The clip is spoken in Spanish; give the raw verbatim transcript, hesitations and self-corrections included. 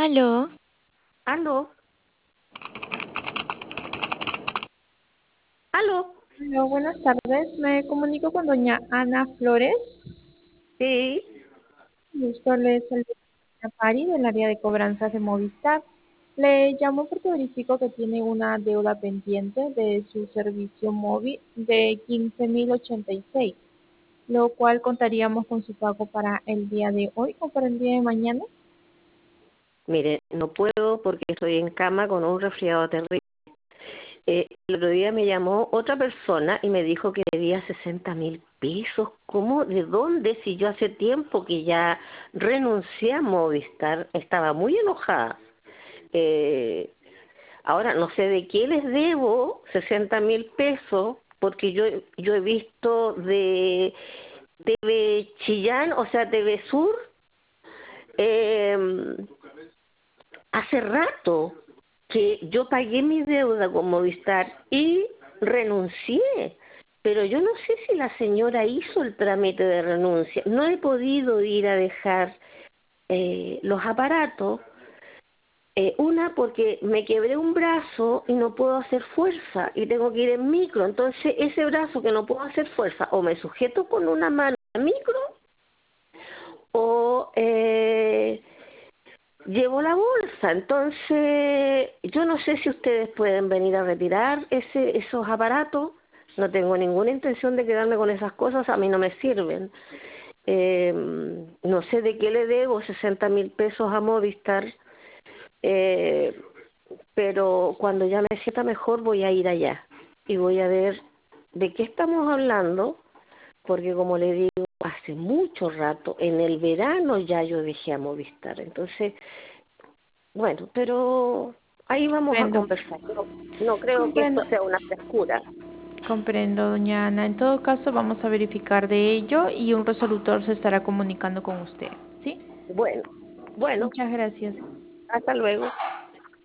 Aló, Aló, aló, Hola, buenas tardes. Me comunico con doña Ana Flores. sí, Gusto le saluda a Pari del área de cobranzas de Movistar. Le llamo porque verifico que tiene una deuda pendiente de su servicio móvil de quince mil ochenta y seis, lo cual contaríamos con su pago para el día de hoy o para el día de mañana. mire, no puedo porque estoy en cama con un resfriado terrible. Eh, el otro día me llamó otra persona y me dijo que debía sesenta mil pesos. ¿Cómo? ¿De dónde? Si yo hace tiempo que ya renuncié a Movistar, estaba muy enojada. Eh, Ahora no sé de qué les debo sesenta mil pesos porque yo, yo he visto de T V Chillán, o sea, T V Sur, eh, hace rato que yo pagué mi deuda con Movistar y renuncié, pero yo no sé si la señora hizo el trámite de renuncia. No he podido ir a dejar eh, los aparatos, eh, una porque me quebré un brazo y no puedo hacer fuerza y tengo que ir en micro, entonces ese brazo que no puedo hacer fuerza o me sujeto con una mano a micro o... Eh, llevo la bolsa, entonces yo no sé si ustedes pueden venir a retirar ese, esos aparatos. No tengo ninguna intención de quedarme con esas cosas, a mí no me sirven. Eh, no sé de qué le debo sesenta mil pesos a Movistar, eh, pero cuando ya me sienta mejor voy a ir allá y voy a ver de qué estamos hablando, porque como le digo, hace mucho rato, en el verano ya yo dejé a Movistar, entonces bueno, pero ahí vamos a Comprendo. conversar. No, no creo que esto Comprendo. sea una frescura. Comprendo, doña Ana. En todo caso, vamos a verificar de ello y un resolutor se estará comunicando con usted. ¿Sí? Bueno, bueno, Muchas gracias. hasta luego.